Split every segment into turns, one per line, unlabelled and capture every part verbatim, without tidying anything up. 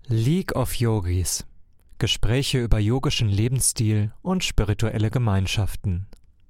League of Yogis. Gespräche über yogischen Lebensstil und spirituelle Gemeinschaften.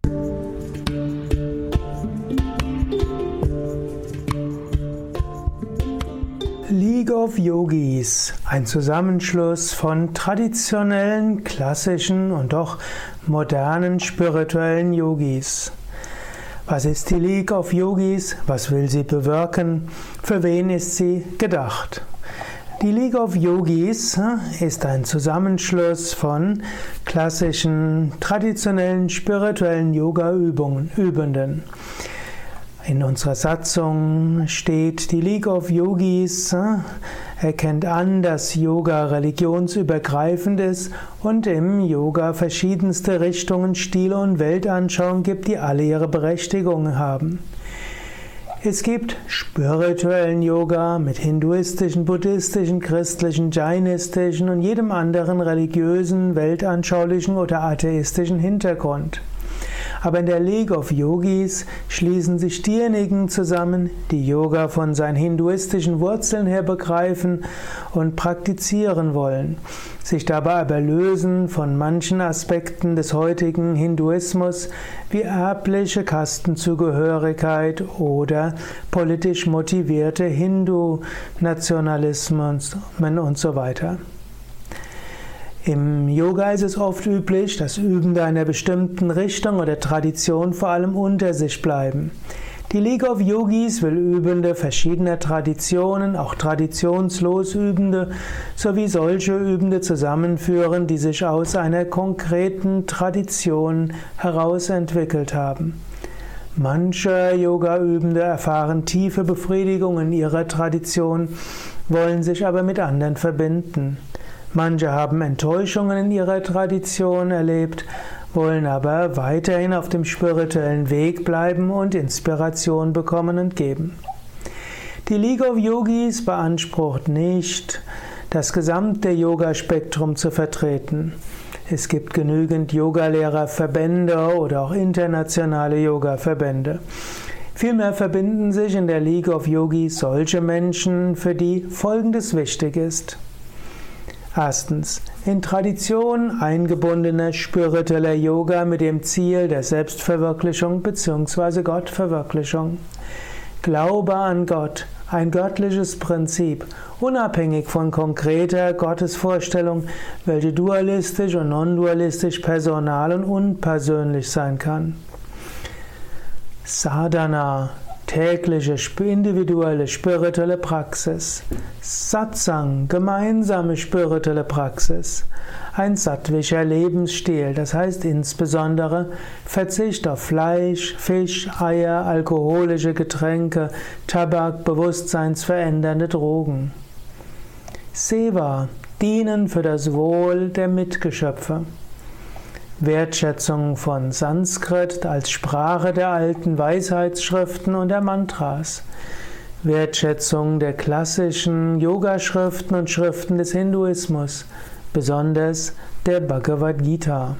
League of Yogis, ein Zusammenschluss von traditionellen, klassischen und auch modernen spirituellen Yogis. Was ist die League of Yogis? Was will sie bewirken? Für wen ist sie gedacht? Die League of Yogis ist ein Zusammenschluss von klassischen, traditionellen, spirituellen Yoga-Übungen, Übenden. In unserer Satzung steht, die League of Yogis erkennt an, dass Yoga religionsübergreifend ist und im Yoga verschiedenste Richtungen, Stile und Weltanschauungen gibt, die alle ihre Berechtigung haben. Es gibt spirituellen Yoga mit hinduistischen, buddhistischen, christlichen, jainistischen und jedem anderen religiösen, weltanschaulichen oder atheistischen Hintergrund. Aber in der League of Yogis schließen sich diejenigen zusammen, die Yoga von seinen hinduistischen Wurzeln her begreifen und praktizieren wollen, sich dabei aber lösen von manchen Aspekten des heutigen Hinduismus, wie erbliche Kastenzugehörigkeit oder politisch motivierte Hindu-Nationalismus und so weiter. Im Yoga ist es oft üblich, dass Übende einer bestimmten Richtung oder Tradition vor allem unter sich bleiben. Die League of Yogis will Übende verschiedener Traditionen, auch traditionslos Übende, sowie solche Übende zusammenführen, die sich aus einer konkreten Tradition heraus entwickelt haben. Manche Yoga-Übende erfahren tiefe Befriedigung in ihrer Tradition, wollen sich aber mit anderen verbinden. Manche haben Enttäuschungen in ihrer Tradition erlebt, wollen aber weiterhin auf dem spirituellen Weg bleiben und Inspiration bekommen und geben. Die League of Yogis beansprucht nicht, das gesamte Yoga-Spektrum zu vertreten. Es gibt genügend Yogalehrerverbände oder auch internationale Yoga-Verbände. Vielmehr verbinden sich in der League of Yogis solche Menschen, für die Folgendes wichtig ist. Erstens, in Tradition eingebundener spiritueller Yoga mit dem Ziel der Selbstverwirklichung bzw. Gottverwirklichung. Glaube an Gott, ein göttliches Prinzip, unabhängig von konkreter Gottesvorstellung, welche dualistisch und non-dualistisch personal und unpersönlich sein kann. Sadhana, tägliche, individuelle, spirituelle Praxis. Satsang, gemeinsame spirituelle Praxis. Ein sattwischer Lebensstil, das heißt insbesondere Verzicht auf Fleisch, Fisch, Eier, alkoholische Getränke, Tabak, bewusstseinsverändernde Drogen. Seva, dienen für das Wohl der Mitgeschöpfe. Wertschätzung von Sanskrit als Sprache der alten Weisheitsschriften und der Mantras. Wertschätzung der klassischen Yogaschriften und Schriften des Hinduismus, besonders der Bhagavad Gita.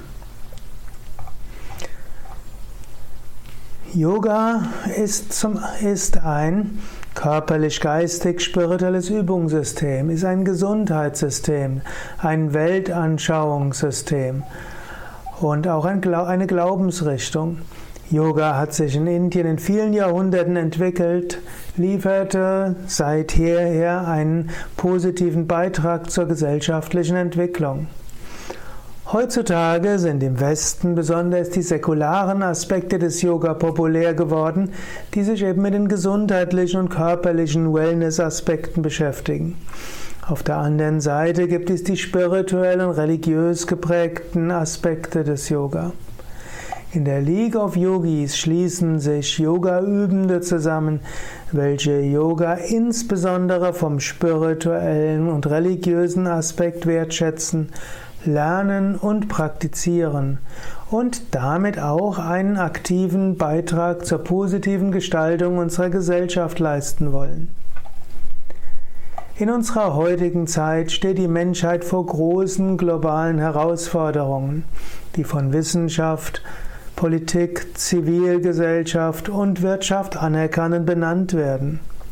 Yoga ist, zum, ist ein körperlich-geistig-spirituelles Übungssystem, ist ein Gesundheitssystem, ein Weltanschauungssystem. Und auch eine Glaubensrichtung. Yoga hat sich in Indien in vielen Jahrhunderten entwickelt, lieferte seither einen positiven Beitrag zur gesellschaftlichen Entwicklung. Heutzutage sind im Westen besonders die säkularen Aspekte des Yoga populär geworden, die sich eben mit den gesundheitlichen und körperlichen Wellness-Aspekten beschäftigen. Auf der anderen Seite gibt es die spirituell und religiös geprägten Aspekte des Yoga. In der League of Yogis schließen sich Yoga-Übende zusammen, welche Yoga insbesondere vom spirituellen und religiösen Aspekt wertschätzen, lernen und praktizieren und damit auch einen aktiven Beitrag zur positiven Gestaltung unserer Gesellschaft leisten wollen. In unserer heutigen Zeit steht die Menschheit vor großen globalen Herausforderungen, die von Wissenschaft, Politik, Zivilgesellschaft und Wirtschaft anerkannt und benannt werden.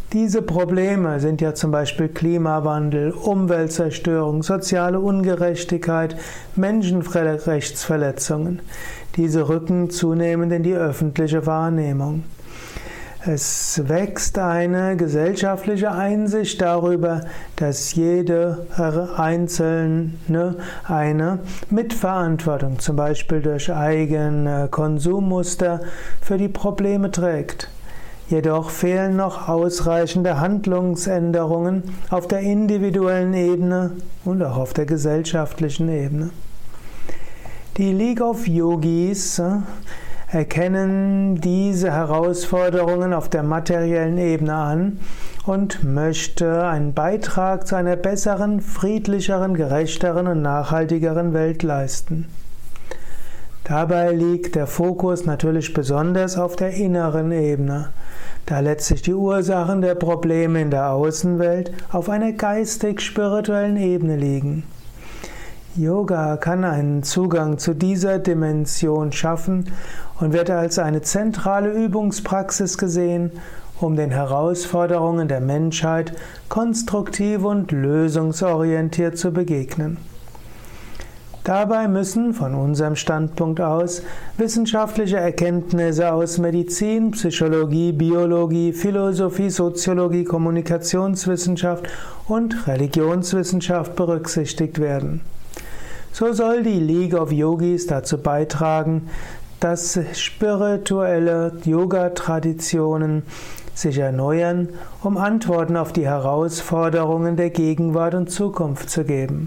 Diese Probleme sind ja zum Beispiel Klimawandel, Umweltzerstörung, soziale Ungerechtigkeit, Menschenrechtsverletzungen. Diese rücken zunehmend in die öffentliche Wahrnehmung. Es wächst eine gesellschaftliche Einsicht darüber, dass jede Einzelne eine Mitverantwortung, zum Beispiel durch eigene Konsummuster, für die Probleme trägt. Jedoch fehlen noch ausreichende Handlungsänderungen auf der individuellen Ebene und auch auf der gesellschaftlichen Ebene. Die League of Yogis erkennen diese Herausforderungen auf der materiellen Ebene an und möchte einen Beitrag zu einer besseren, friedlicheren, gerechteren und nachhaltigeren Welt leisten. Dabei liegt der Fokus natürlich besonders auf der inneren Ebene, da letztlich die Ursachen der Probleme in der Außenwelt auf einer geistig-spirituellen Ebene liegen. Yoga kann einen Zugang zu dieser Dimension schaffen und wird als eine zentrale Übungspraxis gesehen, um den Herausforderungen der Menschheit konstruktiv und lösungsorientiert zu begegnen. Dabei müssen von unserem Standpunkt aus wissenschaftliche Erkenntnisse aus Medizin, Psychologie, Biologie, Philosophie, Soziologie, Kommunikationswissenschaft und Religionswissenschaft berücksichtigt werden. So soll die League of Yogis dazu beitragen, dass spirituelle Yoga-Traditionen sich erneuern, um Antworten auf die Herausforderungen der Gegenwart und Zukunft zu geben.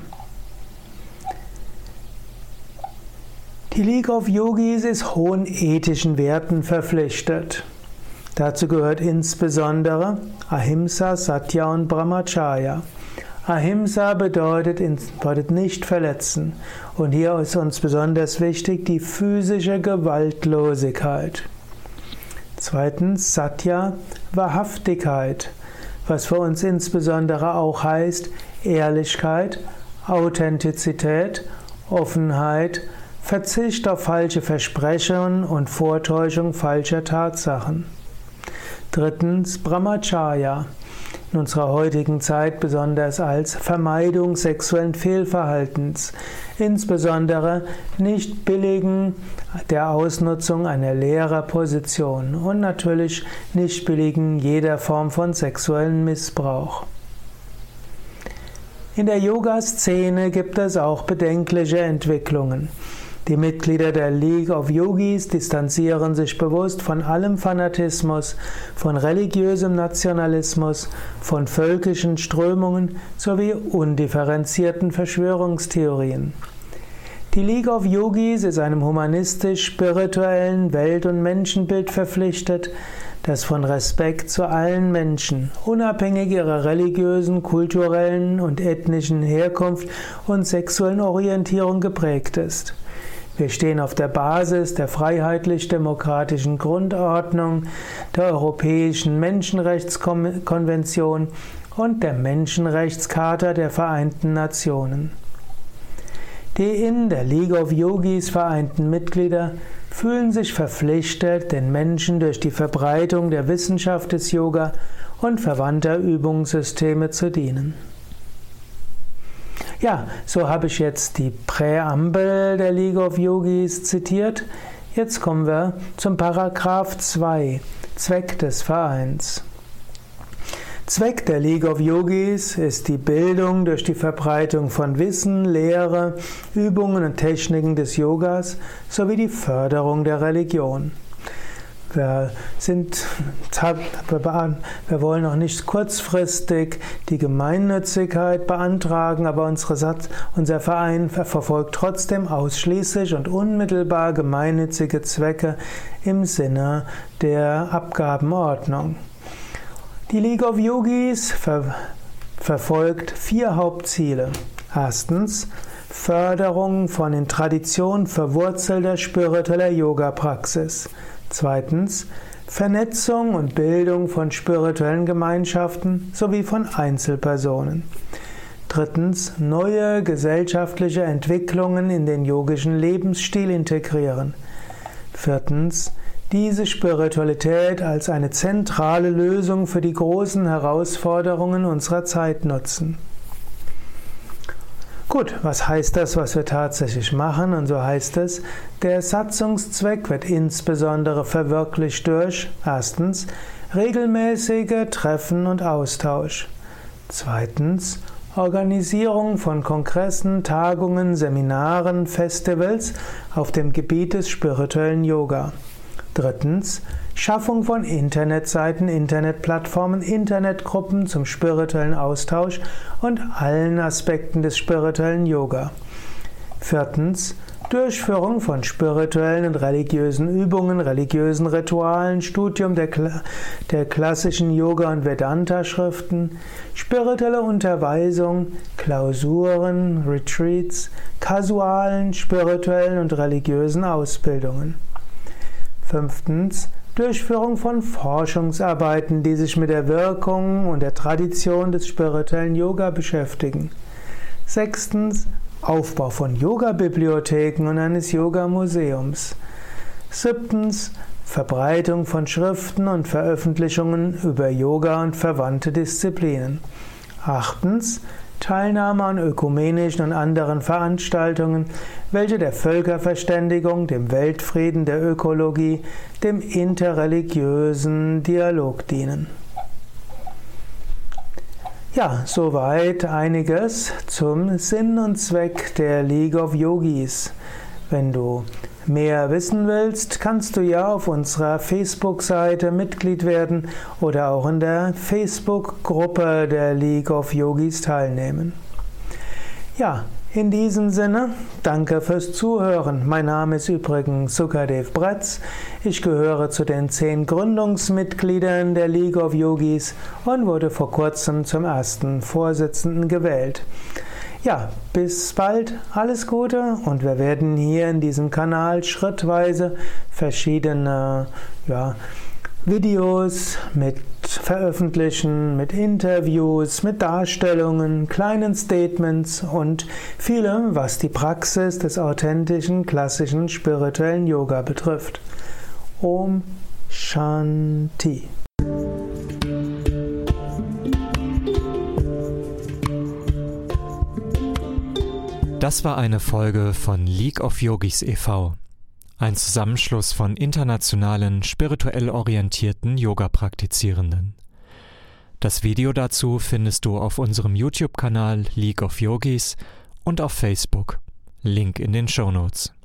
Die League of Yogis ist hohen ethischen Werten verpflichtet. Dazu gehört insbesondere Ahimsa, Satya und Brahmacharya. Ahimsa bedeutet, bedeutet nicht verletzen. Und hier ist uns besonders wichtig die physische Gewaltlosigkeit. Zweitens Satya, Wahrhaftigkeit, was für uns insbesondere auch heißt Ehrlichkeit, Authentizität, Offenheit, Verzicht auf falsche Versprechungen und Vortäuschung falscher Tatsachen. Drittens Brahmacharya, in unserer heutigen Zeit besonders als Vermeidung sexuellen Fehlverhaltens, insbesondere nicht billigen der Ausnutzung einer Lehrerposition und natürlich nicht billigen jeder Form von sexuellem Missbrauch. In der Yoga-Szene gibt es auch bedenkliche Entwicklungen. Die Mitglieder der League of Yogis distanzieren sich bewusst von allem Fanatismus, von religiösem Nationalismus, von völkischen Strömungen sowie undifferenzierten Verschwörungstheorien. Die League of Yogis ist einem humanistisch-spirituellen Welt- und Menschenbild verpflichtet, das von Respekt zu allen Menschen, unabhängig ihrer religiösen, kulturellen und ethnischen Herkunft und sexuellen Orientierung geprägt ist. Wir stehen auf der Basis der freiheitlich-demokratischen Grundordnung, der Europäischen Menschenrechtskonvention und der Menschenrechtscharta der Vereinten Nationen. Die in der League of Yogis vereinten Mitglieder fühlen sich verpflichtet, den Menschen durch die Verbreitung der Wissenschaft des Yoga und verwandter Übungssysteme zu dienen. Ja, so habe ich jetzt die Präambel der League of Yogis zitiert. Jetzt kommen wir zum Paragraph zwei, Zweck des Vereins. Zweck der League of Yogis ist die Bildung durch die Verbreitung von Wissen, Lehre, Übungen und Techniken des Yogas sowie die Förderung der Religion. Wir sind, wir wollen noch nicht kurzfristig die Gemeinnützigkeit beantragen, aber unsere, unser Verein verfolgt trotzdem ausschließlich und unmittelbar gemeinnützige Zwecke im Sinne der Abgabenordnung. Die League of Yogis ver, verfolgt vier Hauptziele. Erstens, Förderung von in Tradition verwurzelter spiritueller Yoga-Praxis. Zweitens, Vernetzung und Bildung von spirituellen Gemeinschaften sowie von Einzelpersonen. Drittens, neue gesellschaftliche Entwicklungen in den yogischen Lebensstil integrieren. Viertens, diese Spiritualität als eine zentrale Lösung für die großen Herausforderungen unserer Zeit nutzen. Gut, was heißt das, was wir tatsächlich machen? Und so heißt es, der Satzungszweck wird insbesondere verwirklicht durch erstens regelmäßige Treffen und Austausch, zweitens Organisierung von Kongressen, Tagungen, Seminaren, Festivals auf dem Gebiet des spirituellen Yoga, drittens Schaffung von Internetseiten, Internetplattformen, Internetgruppen zum spirituellen Austausch und allen Aspekten des spirituellen Yoga. Viertens, Durchführung von spirituellen und religiösen Übungen, religiösen Ritualen, Studium der, der klassischen Yoga- und Vedanta-Schriften, spirituelle Unterweisung, Klausuren, Retreats, kasualen, spirituellen und religiösen Ausbildungen. Fünftens, Durchführung von Forschungsarbeiten, die sich mit der Wirkung und der Tradition des spirituellen Yoga beschäftigen. Sechstens, Aufbau von Yoga-Bibliotheken und eines Yoga-Museums. Siebtens, Verbreitung von Schriften und Veröffentlichungen über Yoga und verwandte Disziplinen. Achtens, Teilnahme an ökumenischen und anderen Veranstaltungen, welche der Völkerverständigung, dem Weltfrieden, der Ökologie, dem interreligiösen Dialog dienen. Ja, soweit einiges zum Sinn und Zweck der League of Yogis. Wenn du mehr wissen willst, kannst du ja auf unserer Facebook-Seite Mitglied werden oder auch in der Facebook-Gruppe der League of Yogis teilnehmen. Ja, in diesem Sinne, danke fürs Zuhören. Mein Name ist übrigens Sukadev Bretz. Ich gehöre zu den zehn Gründungsmitgliedern der League of Yogis und wurde vor kurzem zum ersten Vorsitzenden gewählt. Ja, bis bald, alles Gute und wir werden hier in diesem Kanal schrittweise verschiedene ja, Videos mit veröffentlichen, mit Interviews, mit Darstellungen, kleinen Statements und vielem, was die Praxis des authentischen, klassischen, spirituellen Yoga betrifft. Om Shanti.
Das war eine Folge von League of Yogis e V, ein Zusammenschluss von internationalen, spirituell orientierten Yoga-Praktizierenden. Das Video dazu findest du auf unserem YouTube-Kanal League of Yogis und auf Facebook. Link in den Shownotes.